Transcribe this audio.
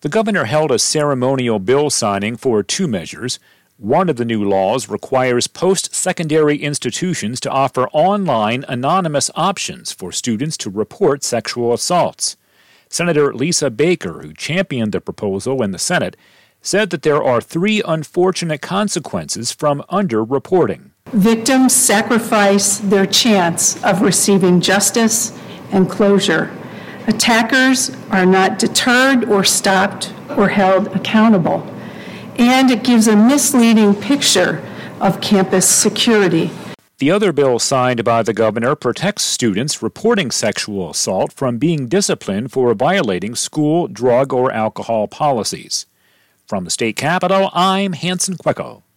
The governor held a ceremonial bill signing for two measures. One of the new laws requires post-secondary institutions to offer online anonymous options for students to report sexual assaults. Senator Lisa Baker, who championed the proposal in the Senate, said that there are three unfortunate consequences from underreporting. Victims sacrifice their chance of receiving justice and closure. Attackers are not deterred or stopped or held accountable. And it gives a misleading picture of campus security. The other bill signed by the governor protects students reporting sexual assault from being disciplined for violating school drug or alcohol policies. From the state capitol, I'm Hanson Quecco.